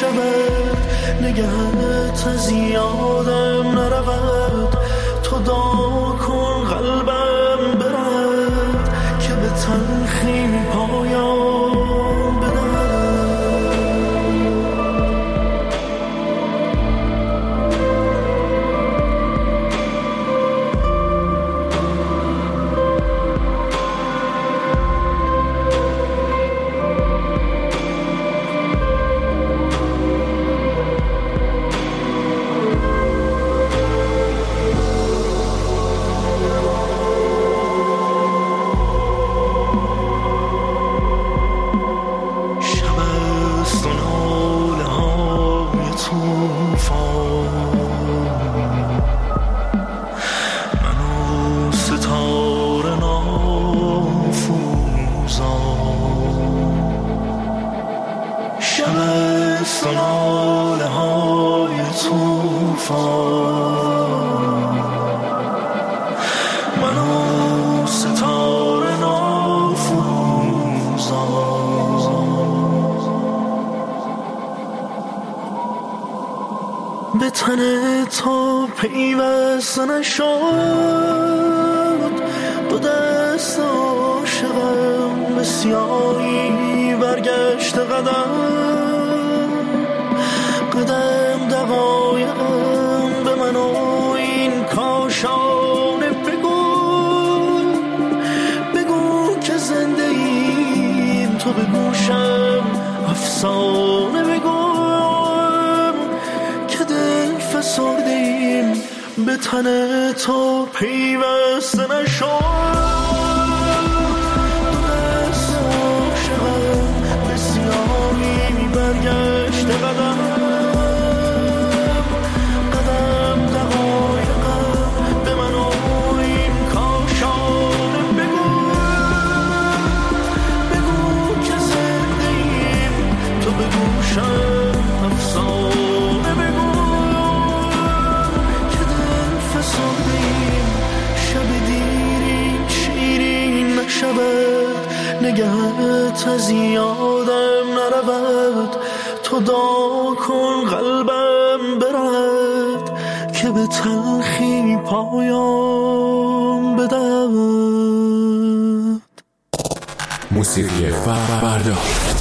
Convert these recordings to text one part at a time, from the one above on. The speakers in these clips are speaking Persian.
نشود، نگهت از یادم نرود، تو دعا کن قلبم برد که به تلخی پایان بدهد. به تن تو پیوست نشد، دو دست عاشقم به سیاهی برگشت قدم قدم، دقایقم به من و این کاشانه بگو که زنده ایم، تو به گوشم افسانه بگو فسردیم، به تن تو پیوسته نشد، دو دست عاشقم به سیاهی برگشت قدم قدم، دقایقم به من و این کاشانه بگو که زنده ایم، تو به گوشم افسانه بگو شب دیرین شیرین نشود، نگهت از یادم نرود، تو دعا کن قلبم برد که به تلخی پایان بدهد. موسیقی فردا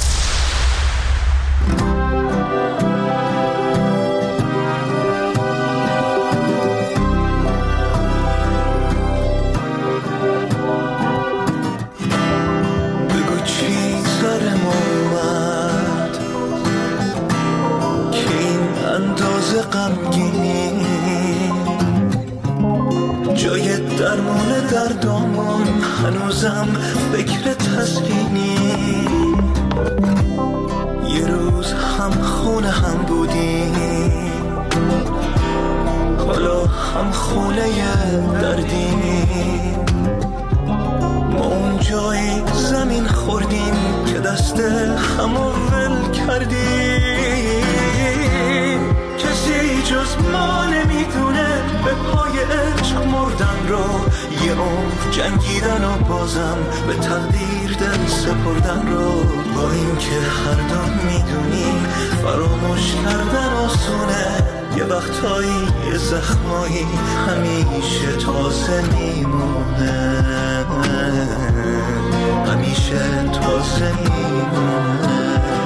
جای درمون دردامون هنوزم فکر تسکینی، یه روز هم خونه هم بودیم، حالا هم خونه دردیم، ما اون جای زمین خوردیم که دست همو ول کردیم، کسی جز ما نمیدونه به پای عشق مردن رو، یه عمر جنگیدن و بازم به تقدیر دل سپردن رو، با این که هر دو میدونیم فراموش کردن آسونه، یه وقتایی یه زخمایی همیشه تازه میمونه، همیشه تازه میمونه.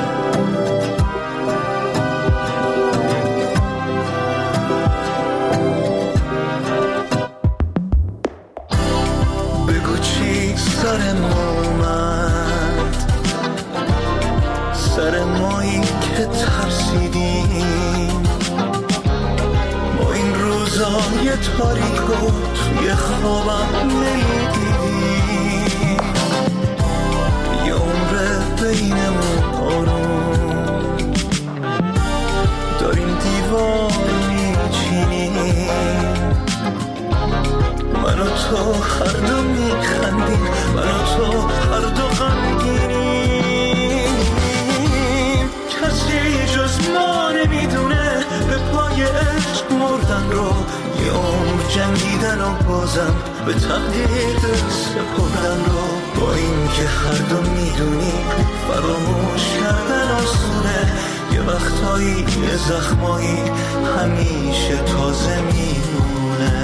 سر مایی که ترسیدیم، ما این روزای تاریکو توی خوابم نمیدیدیم، یه عمر بینمون آروم داریم دیوار میچینیم، من و تو هر دو میخندیم، من و تو هر دو غمگینیم، کسی جز ما نمیدونه به پای عشق مردن رو، یه عمر جنگیدن و بازم به تقدیر سپردن رو، با این که هر دو میدونیم فراموش کردن آسونه، یه وقتایی زخمایی همیشه تازه میمونه،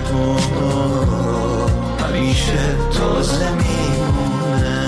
همیشه تازه میمونه.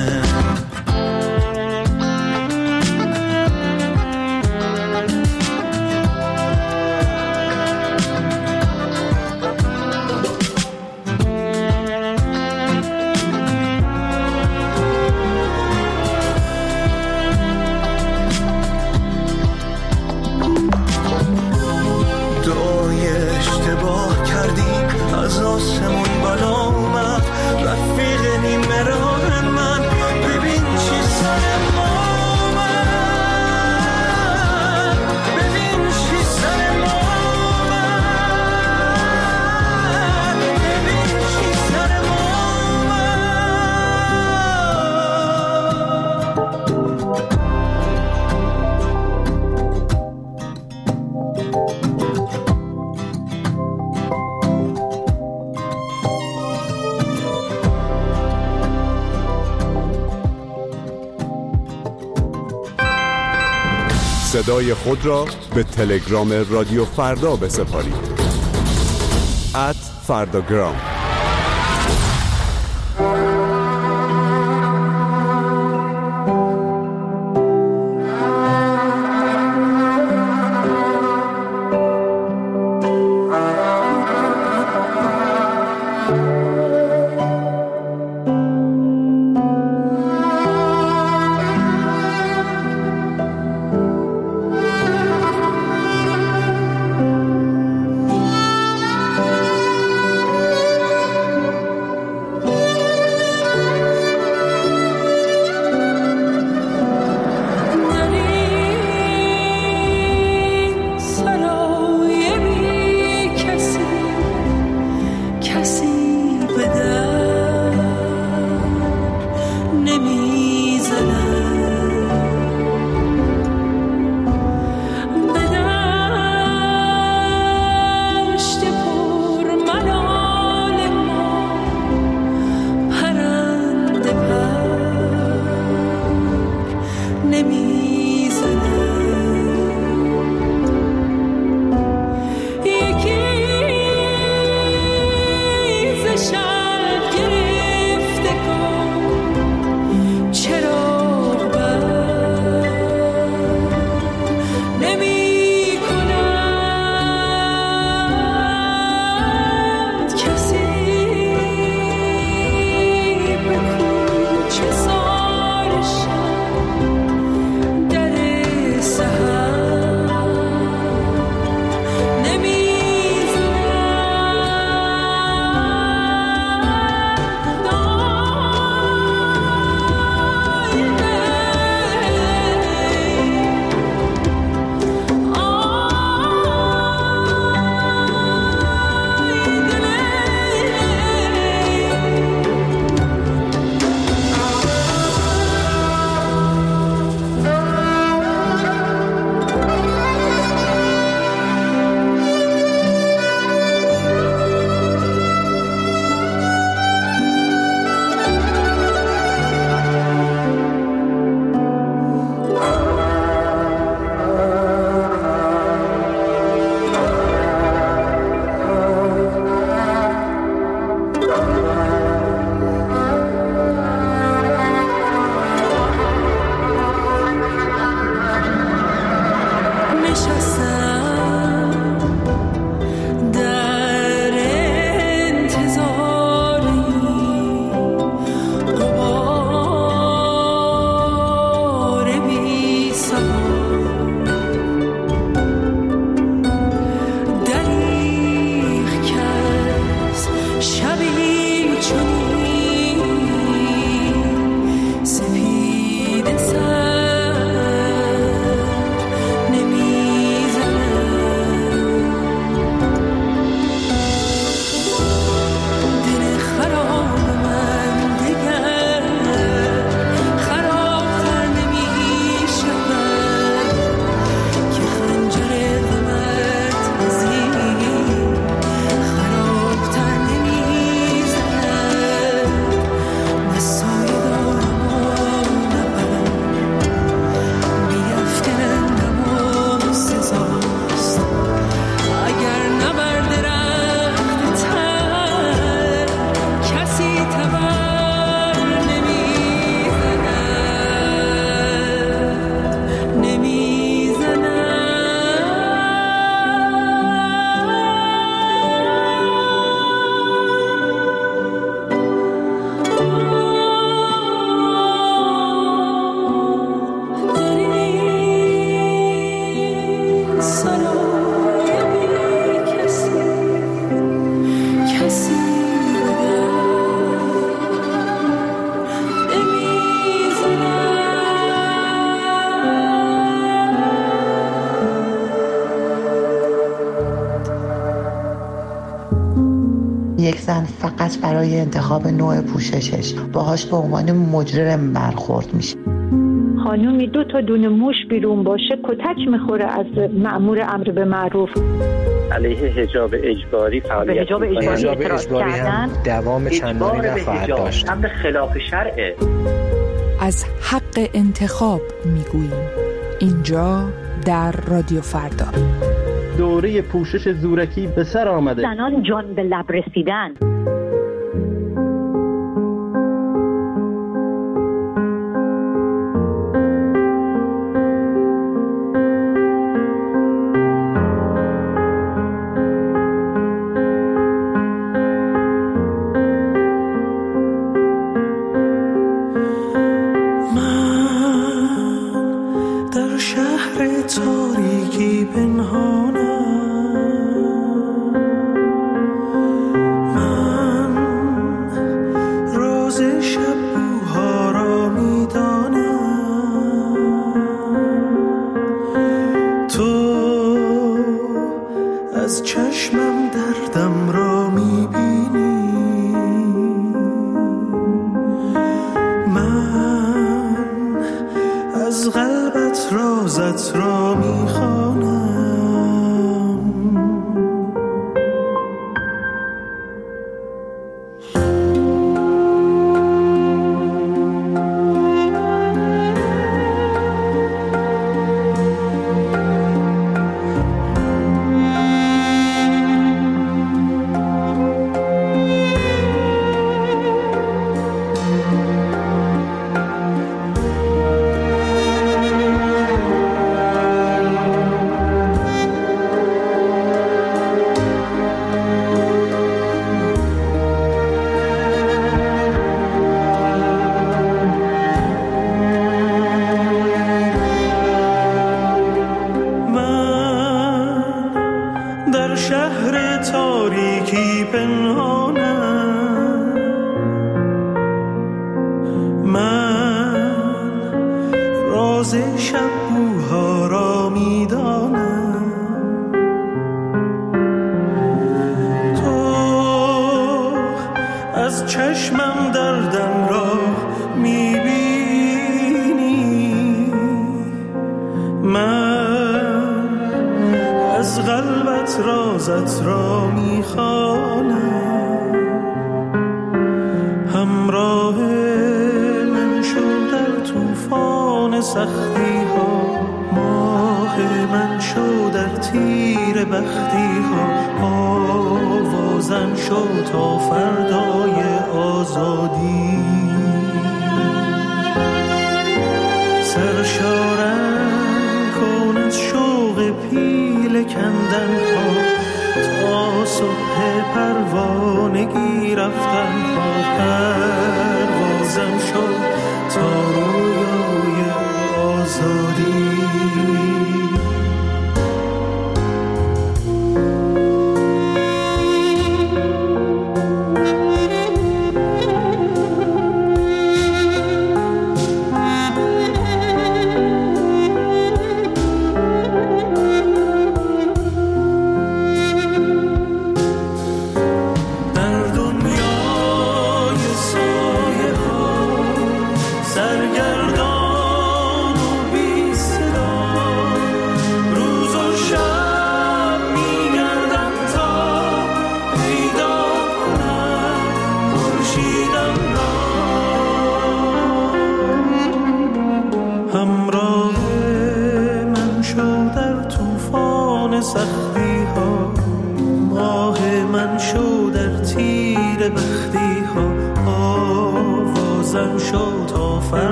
از آسمون بالا اومد رفیق نیمه راه من، ببین چی سر ما اومد، ببین چی سر ما اومد، ببین چی سر ما صدای خود را به تلگرام رادیو فردا بسپارید. @فرداگرام. سپید سر نمیزد یک زن فقط برای انتخاب نوع پوششش باهاش به عنوان مجرم برخورد میشه. خانومی 2 تا دونه موش بیرون باشه کتک میخوره از مأمور امر به معروف. علیه حجاب اجباری فعالیت حجاب اجباری هم دوام چندانی نخواهد داشت. امر خلاف شرعه. از حق انتخاب میگوییم اینجا در رادیو فردا. دوره پوشش زورکی به سر آمده. زنان جان به لب رسیدن.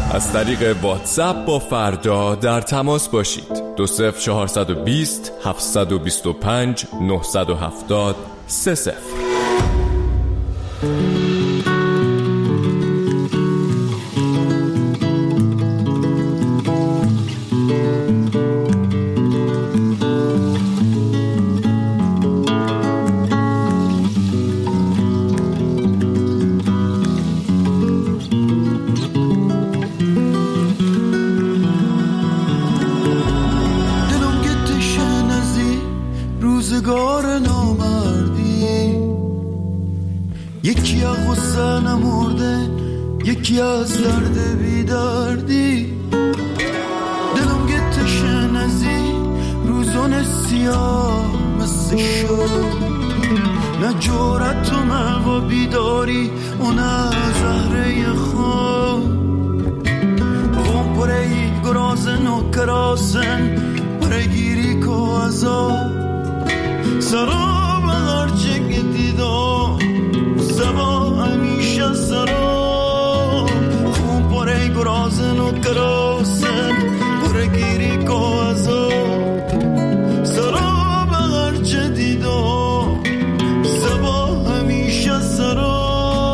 از طریق واتساپ با فردا در تماس باشید. 20420 725 970 30. روزگار نامردی، یکی از غصه نمرده، یکی از درد بیدردی. دلم گتش نزی روزان سیاه مثل شد، نه جورت و ملوا بیداری و نه زهره خواب. پرهی گرازن و کراسن پرگیری که ازا سراب هرچه که دیدم سبا همیشه سراب. خون پره گرازن و کراسن پرگیری که ازا سراب هرچه دیدم سبا همیشه سراب.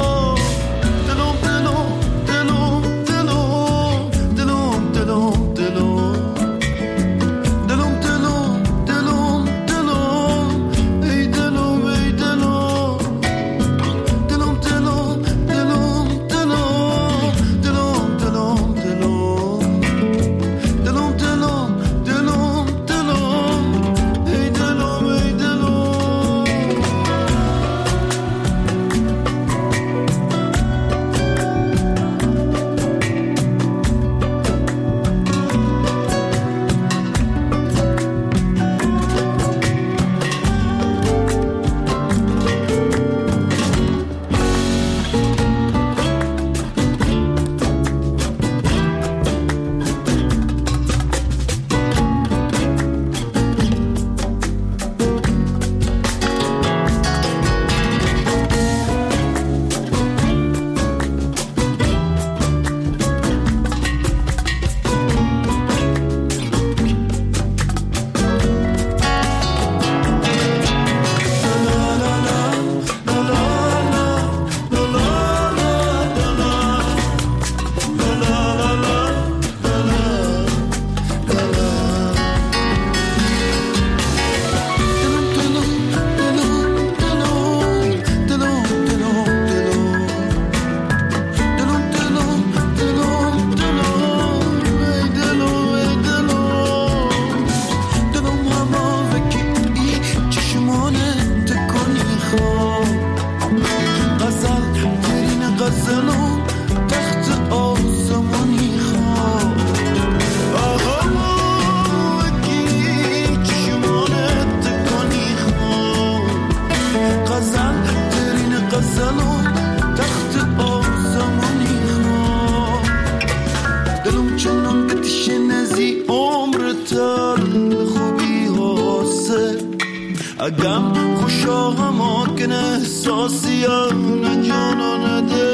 اگم خوشا هماکن احساسی نه جانا نده.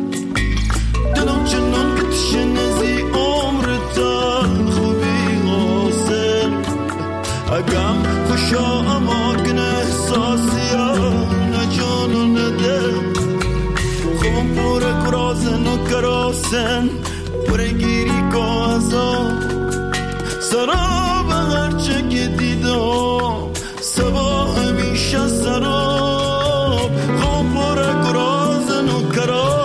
دلم چنان که تشنزی عمر تن خوبی حاصل. اگم خوشا هماکن احساسی نه جانا نده. خوبم پور کرازن و کراسن پرگیری که ازا سراب هرچه که دیدم سبا همیشه سراب. خوب پر گرازن و کراسن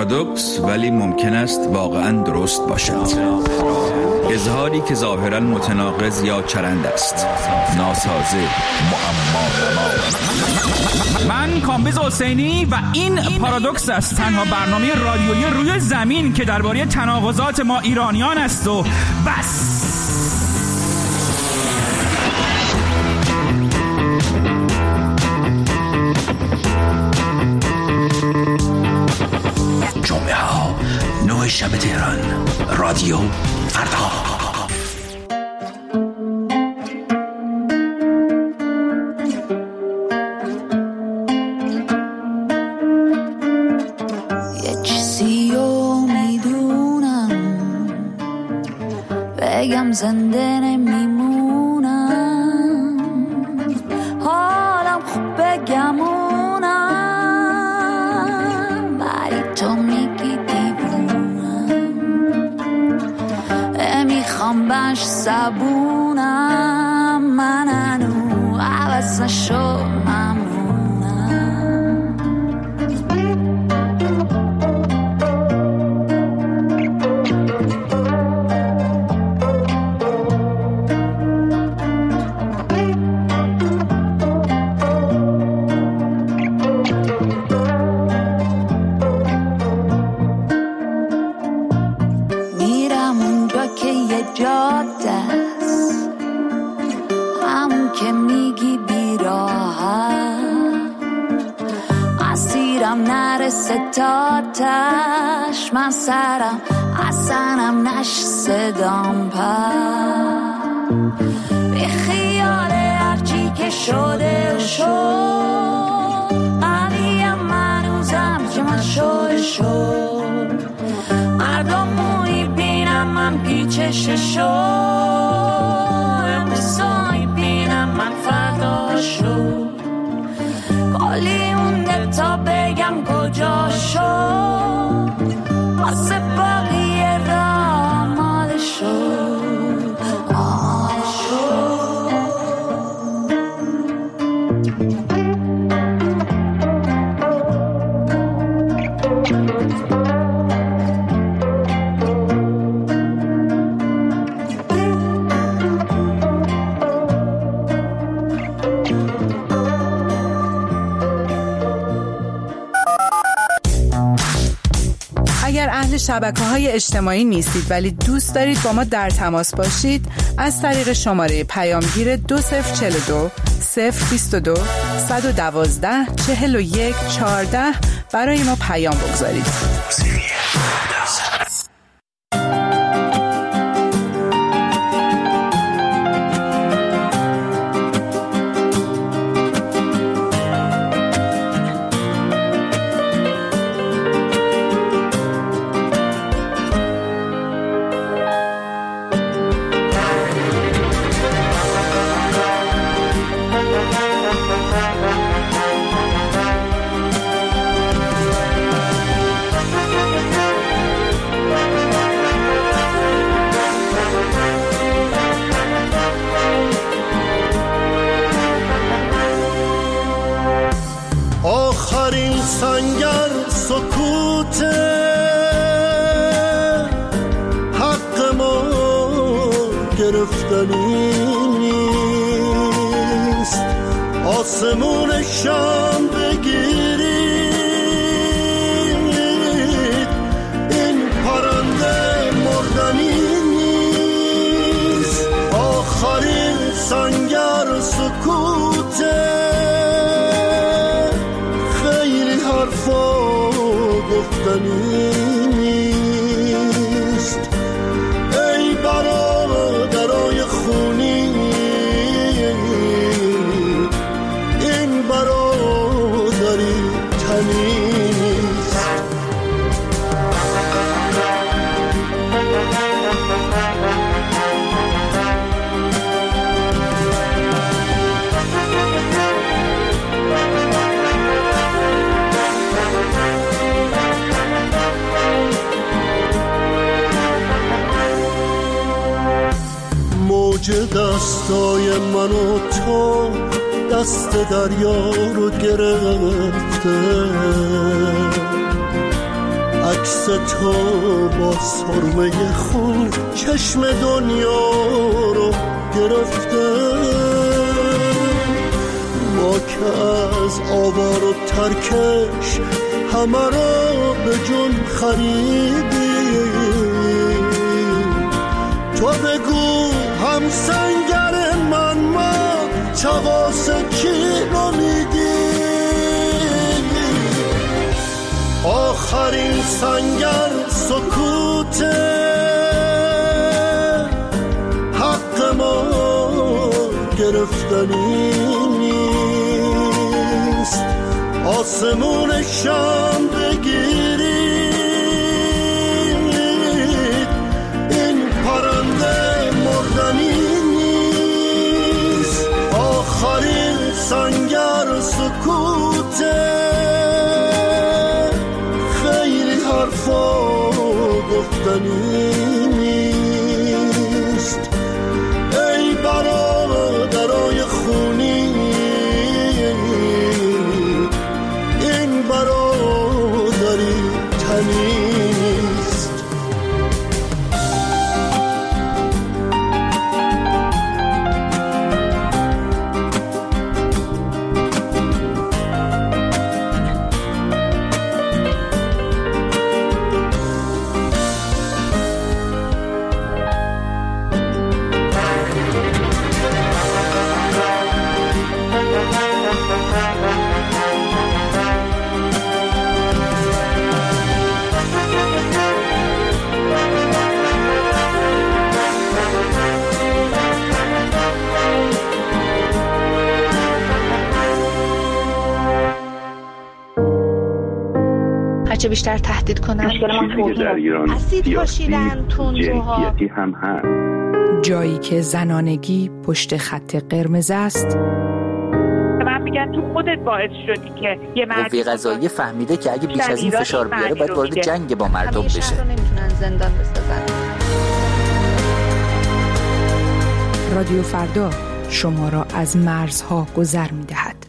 پارادوکس ولی ممکن است واقعا درست باشد. اظهاری که ظاهرا متناقض یا چرند است، ناسازه، معما. من کامبیز حسینی و این پارادوکس است، تنها برنامه رادیویی روی زمین که درباره تناقضات ما ایرانیان است و بس. جمعه ها 9 شب تهران، رادیو فردا. یه چیزیو میدونم، بگم زنده نمیمونم، حالم خوب بگمونم، ولی تو میگی دیوونم، میخوام باش زبونم، من هنو عوض نشو ستاتش من سرم اصنم نش صدام پر به خیال هرچی که شده شد، قویم منوزم که من شد مردم موی بینم من پیچش شد، امروزایی بینم من فردا شد، کلی مونده تا بگم کجا شد، واسه باقیه را آماده شد، آماده شد. اهل شبکه‌های اجتماعی نیستید ولی دوست دارید با ما در تماس باشید، از طریق شماره پیامگیر 2042 022 112 41 14 برای ما پیام بگذارید. آخرین سنگر سکوته، حق ما گرفتنی نیست، آسمون شام بگیرید، این پرنده مردنی نیست، آخرین سنگر سکوته، گفتنی نیست، ای برادرای خونی، این برادری تنی نیست. موج دستای من و تو دست دریا رو گرفته، عکس تو با سرمه خون چشم دنیا رو گرفته، ما که از آوار و ترکش همه را به جون خریدیم. تو بگو هم سنگر من ما چواس کی رو میدیم؟ آخرین سنگر سکوته، حق ما گرفتنی نیست. آسمون شام بگیرید، این پرنده مردنی نیست. آخرین سنگر سکوته، خیلی حرفا گفتنی نیست. ای برادرای خونی، این برادری تنی نیست. هرچه بیشتر تهدید کنن در ایران اسید پاشیدن تندروها هم هست. جایی که زنانگی پشت خط قرمز است. من میگن تو خودت باعث شدی که یه مرد قوه قضاییه فهمیده که اگه بیش از این فشار بیاره باید وارد جنگ با مردم بشه. شهر رو نمیتونن زندان بسازن. رادیو فردا شما را از مرزها گذر می‌دهد.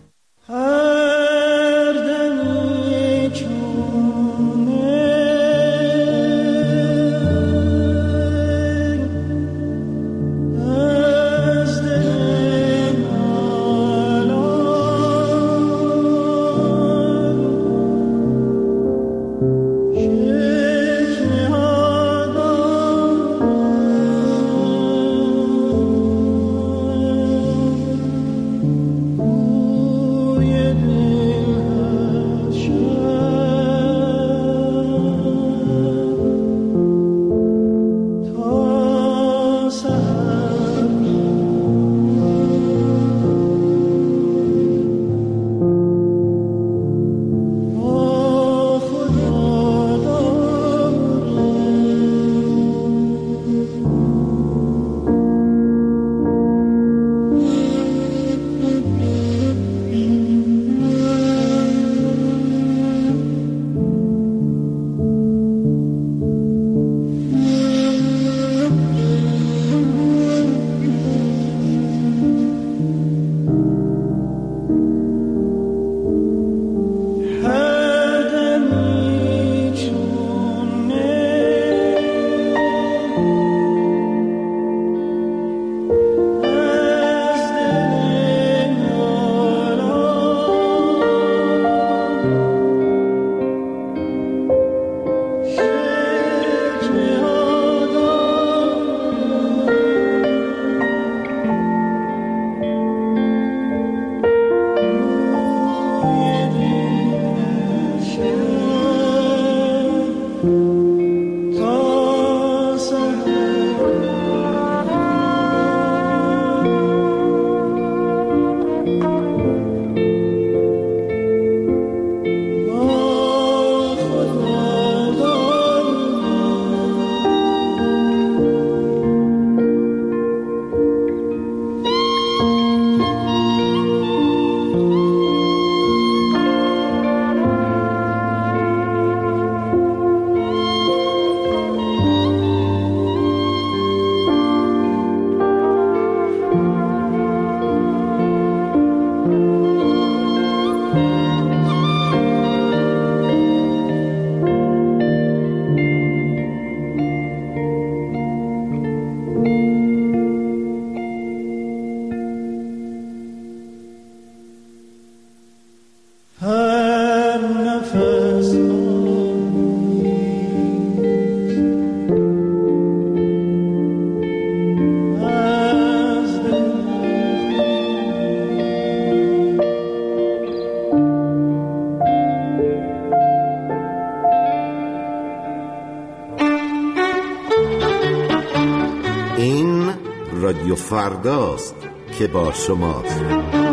رادیو فرداست که با شماست.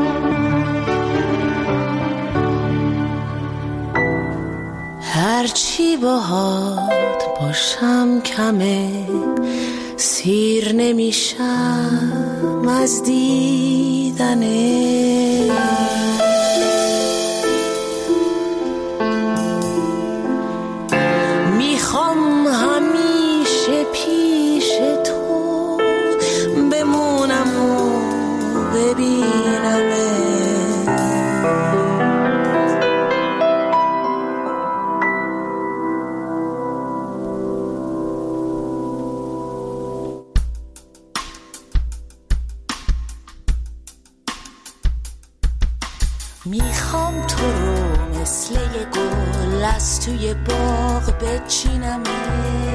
هرچی باهات باشم کمه، سیر نمیشم از دیدنه. میخوام همیشه پیش تو بمونم و ببینمه. میخوام تو رو مثل یه گل از توی باغ بچینمه،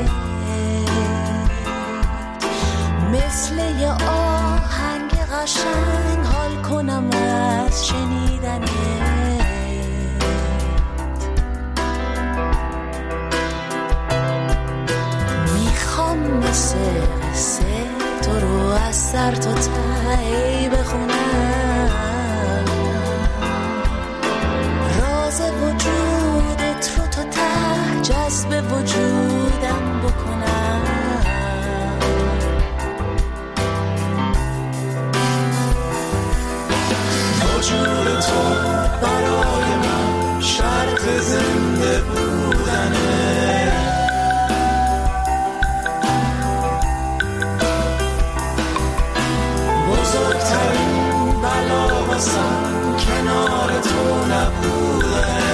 مثل یه آهنگ قشنگ حال کنم از شنیدنه. میخوام مثل قصه تو رو از سر تا ته بخونم، وجودت رو تا ته جذب وجودم بکنم. وجود تو برای من شرط زنده بودنه. بزرگترین بلا واسم کنار تو نبوده.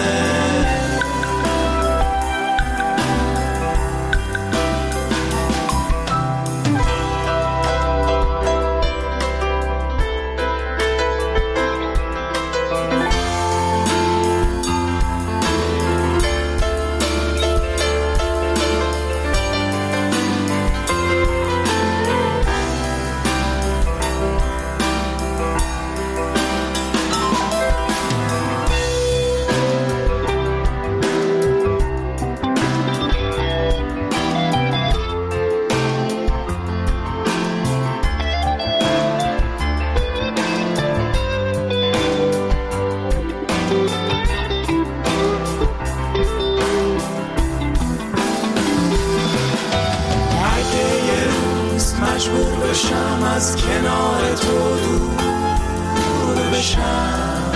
از کنار تو دور بشم،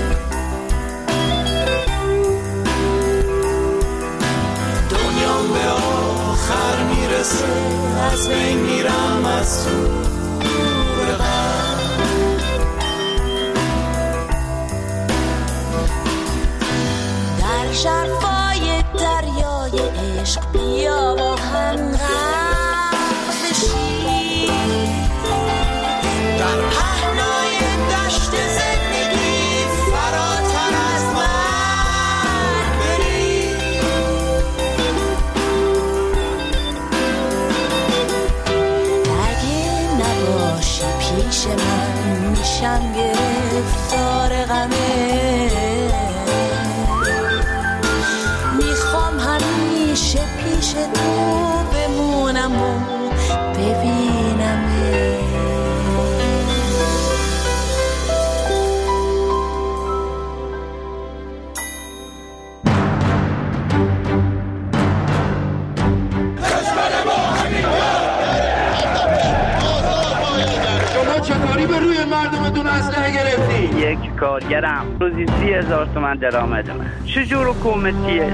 دنیام به آخر میرسه از بین میرم از تو غم. در شرفای دریای عشق بیا با هم غرق بشیم، در پهنای دشت زندگی فراتر از من بریم. اگه نباشی پیش من میشم گرفتار غمه، میخوام همیشه پیش تو بمونم و ببینمه. شما چطوری به روی مردمتون اسلحه گرفتی؟ یک کارگرم روزی 30,000 تومان درآمد من. چجور حکومتیه؟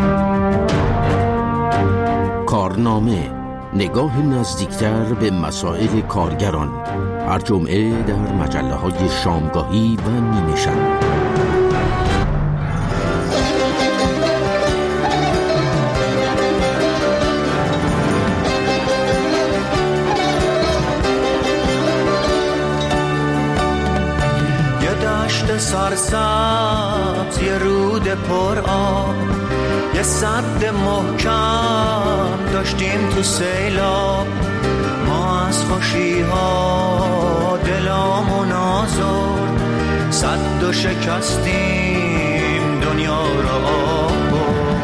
کارنامه، نگاه نزدیکتر به مسائل کارگران، هر جمعه در مجله‌های شامگاهی و نیمه شب. سرسبز، یه رود پر آب، یه سد محکم داشتیم تو سیلاب. ما از خوشی ها دلامون آزرد، سد و شکستیم دنیا را آب برد.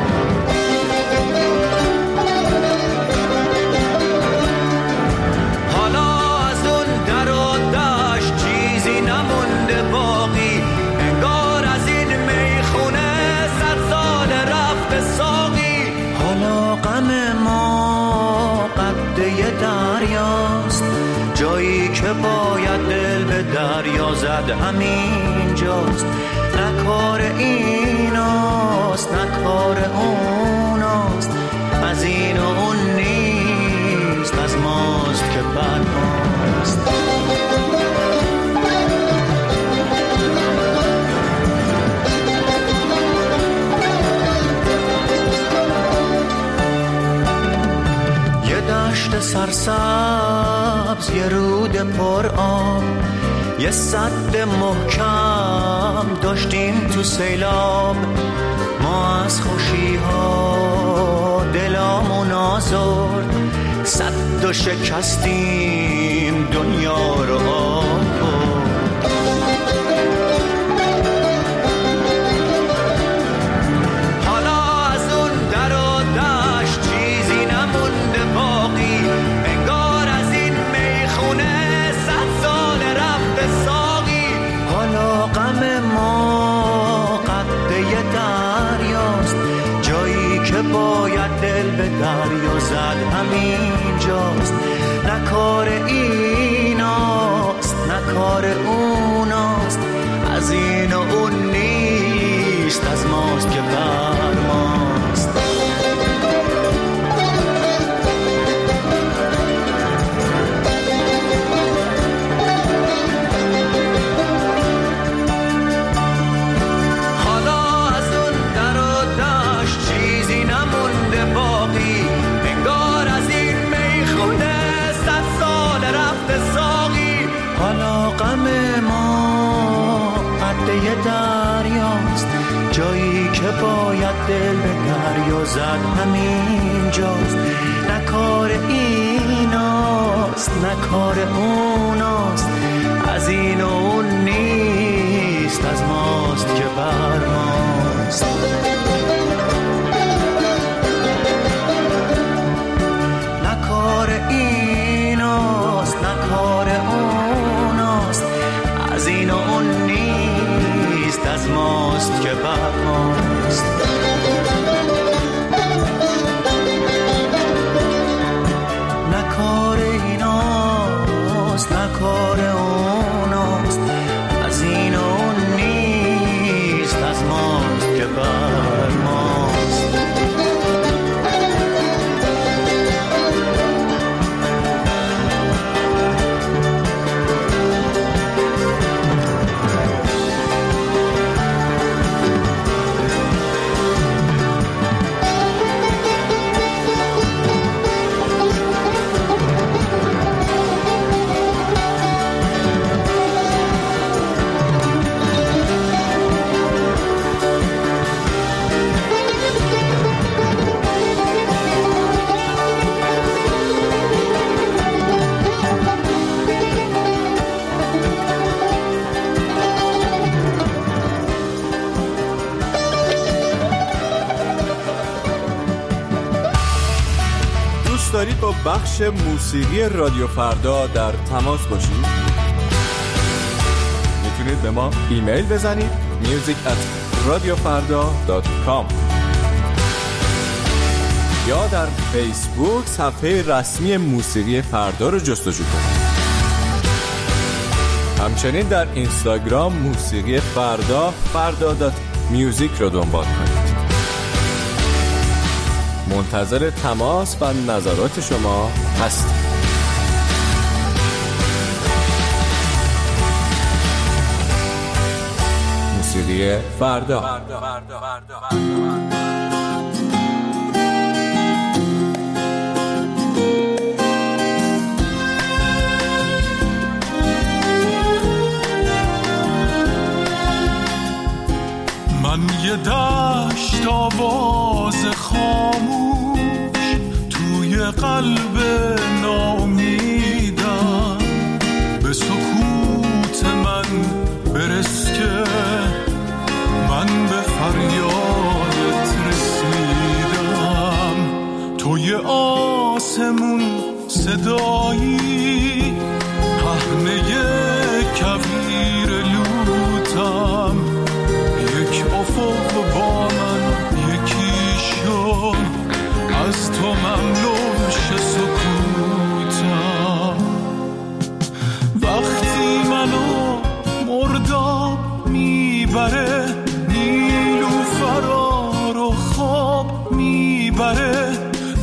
حالا از اون دریاست، جایی که باید دل به دریا زد همینجاست. نه کار ایناست نه کار اوناست، از این و اون نیست، از ماست که بر ماست. یه دشت سرسبز، یه رود پر آب، یه سد محکم داشتیم تو سیلاب. ما از خوشی ها دلامون آزرد، سد و شکستیم دنیا رو آب برد. حالا از اون در و دشت چیزی نمونده باقی، انگار از این میخونه 100 سال رفته ساقی. حالا غم ما قده دریاست، جایی که باید دل به دریا زد همینجاست. نه کار ایناست نه کار اوناست، از این و اون نیست، از ماست که بر ماست. حالا از اون در و دشت چیزی نمونده باقی، انگار از این میخونه 100 سال رفته ساقی. حالا غم ما قده دریاست، جایی که باید دل به دریا زد همینجاست. نه کار ایناست نه کار اوناست، از این و اون نیست، از ماست که بر ماست. نه کار ایناست نه کار اوناست، از این و اون نیست، از ماست که بر ماست. نه کار ایناست نه کار اوناست، از این و اون نیست، از ماست که بر ماست. دارید با بخش موسیقی رادیو فردا در تماس باشید؟ میتونید به ما ایمیل بزنید music@radiofarda.com یا در فیسبوک صفحه رسمی موسیقی فردا رو جستجو کنید. همچنین در اینستاگرام موسیقی فردا.music رو دنبال کنید. منتظر تماس و نظرات شما هستیم. موسیقی فردا. من یه دشت آواز خاموش توی قلب ناامیدم، به سکوت من برس که من به فریادت رسیدم. توی آسمون صدایی پهنه کویر لوتم، یک افق با من یکی شد، از تو مملو شه سکوتم.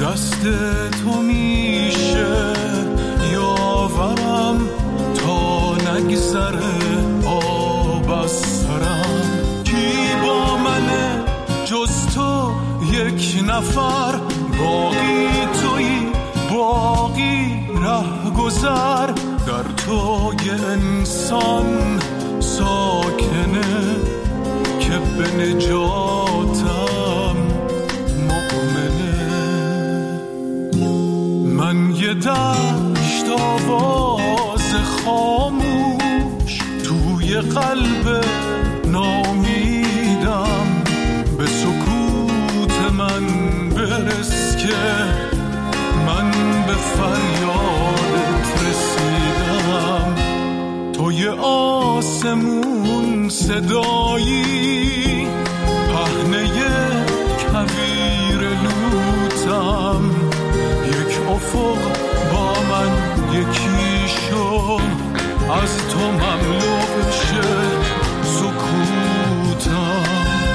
دست تو میشه یاورم تا نگذره آب از سرم. کی با منه جز تو یک نفر، باقی تویی باقی ره گذر. در تو یه انسان ساکنه که به نجاتم مؤمنه. من یه دشت آواز خاموش توی قلب نامیدم. به سکوت من برس که من به فریادت رسیدم. توی آسمون صدایی، پهنه کویر لوتم. یک افق با من یکی شو، از تو مملو شه سکوتم.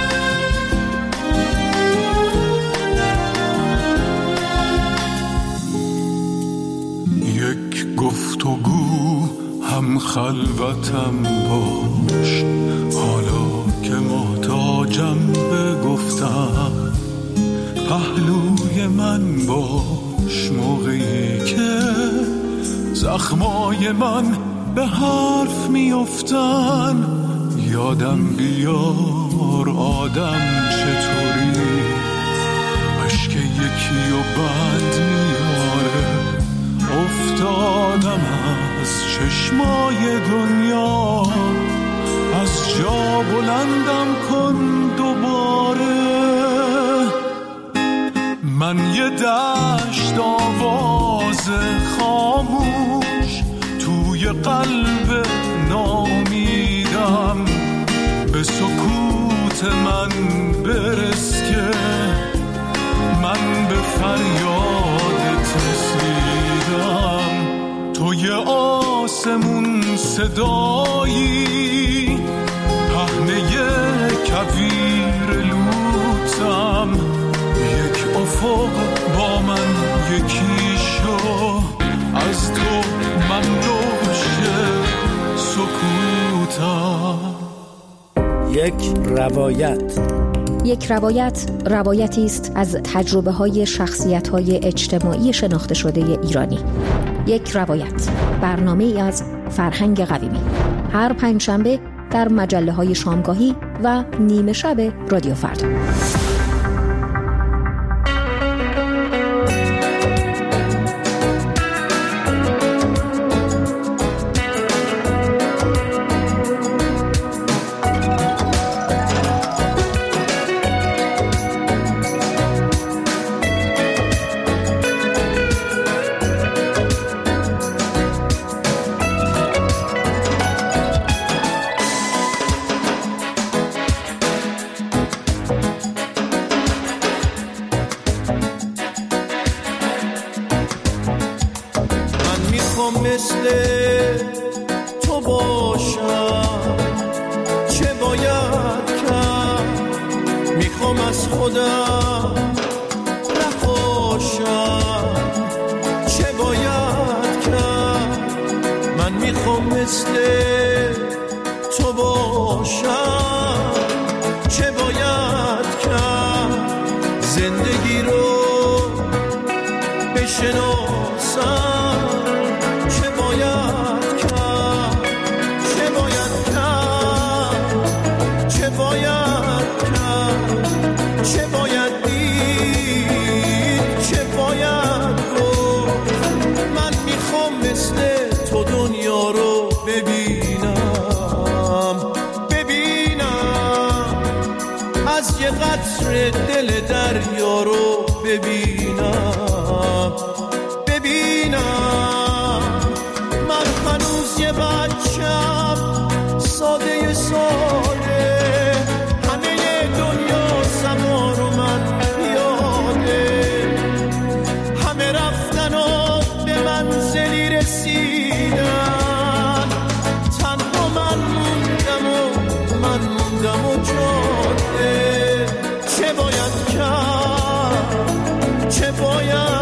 یک گفتگو هم خلوتم باش، حالا که محتاجم به گفتم. پهلوی من باش موقعی که زخمای من به حرف میافتن. یادم بیار آدم چطوری اشک یکی و بند میاره. افتادم از چشمای دنیا، از جا بلندم کن دوباره. من یه دشت آواز خاموش توی قلب نامیدم. به سکوت من برس که من به فریادت رسیدم. توی آسمون صدایی، پهنه کویر لوتم. یک افق با من یکی شو، از تو مملو شه سکوتم. یک روایت روایتی است از تجربه های شخصیت های اجتماعی شناخته شده ایرانی. یک روایت، برنامه ای از فرهنگ قویمی، هر پنجشنبه در مجله های شامگاهی و نیمه شب رادیو فردا. مثل تو باشم، چه باید کرد؟ میخوام از خودم نپاشم، چه باید کرد؟ من میخوام مثل تو باشم، چه باید کرد؟ زندگی رو بشناسم، چه باید دید، چه باید گفت؟ من میخوام مثل تو دنیا رو ببینم، از یه قطره دل دریا رو ببینم. من هنوز یه بچم ساده چه باید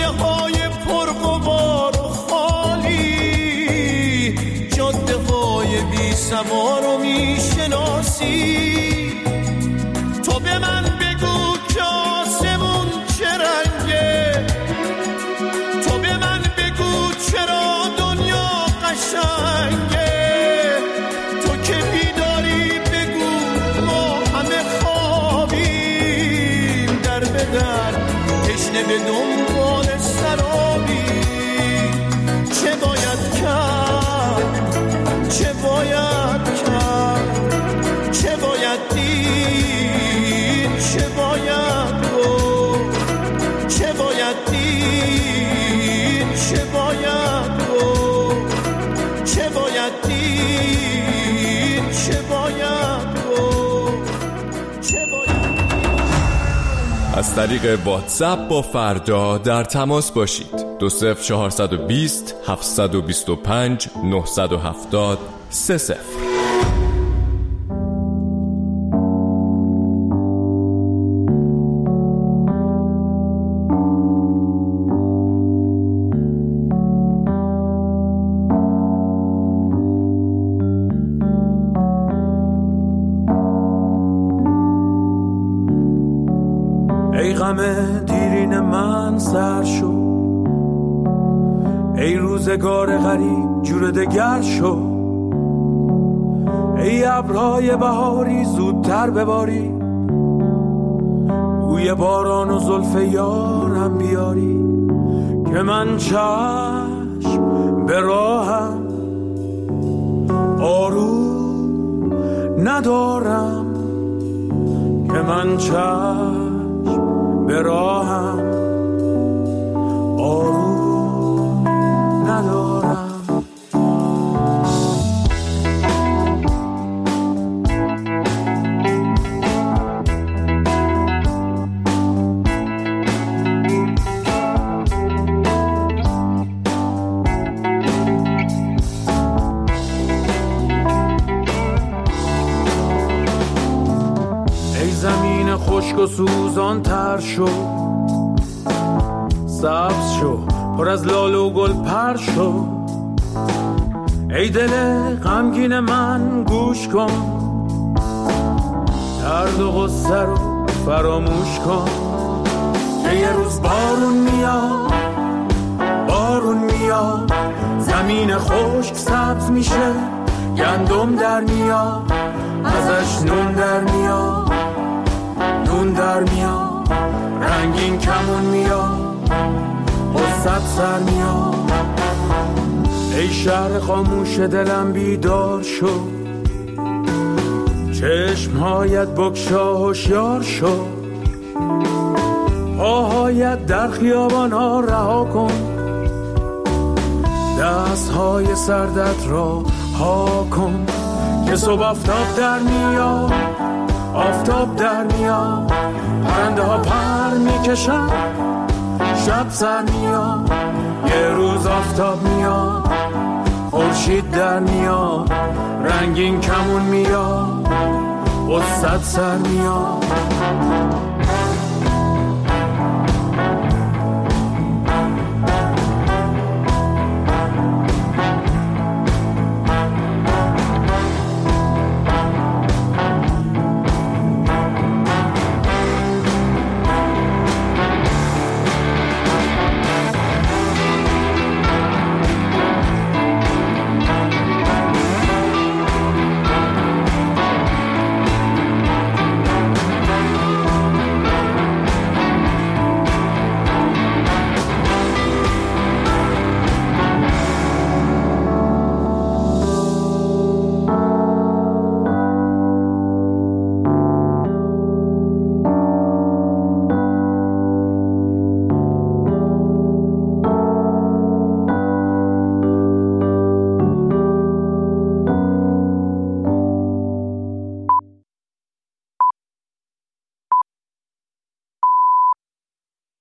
های پرغبار و خالی، جاده های بی سوار رو میشناسی. تو به من بگو که آسمون چه رنگه، تو به من بگو چرا دنیا قشنگه. تو که بیداری بگو ما همه خوابیم، در به در تشنه به دنبال سرابی. چه باید کرد، چه باید کرد، چه باید دید، چه باید گفت، چه باید دید، چه باید گفت، چه باید دید، چه باید گفت، چه باید. از طریق واتساپ با فردا در تماس باشید. 20420 725 970 30. ای غم دیرین من سر شو، ای روزگار غریب جور دگر شو، ای ابرهای بهاری زودتر بباری، بوی باران و زلف یارم بیاری، که من چشم به راهم آروم ندارم، که من چشم به راهم آروم ندارم. ای زمین خشک و سوزان تر شو، سبز شو پر از لاله و گل پر شو، ای دل غمگین من گوش کن، درد و غصه رو فراموش کن، که یه روز بارون میاد، بارون میاد، زمین خشک سبز میشه، گندم در میاد، ازش نون در میاد، نون در میاد، رنگین کمون میاد، قصت سر میاد. ای شهر خاموش دلم بیدار شو، چشمهایت بگشا هوشیار شو، پاهایت در خیابان ها رها کن، دستهای سردت را ها کن، که صبح آفتاب در میاد، آفتاب در میاد، پرنده ها پر میکشن، شب سر میاد، یه روز آفتاب میاد، خورشید در میاد، رنگین کمون میاد، قصت سر میاد.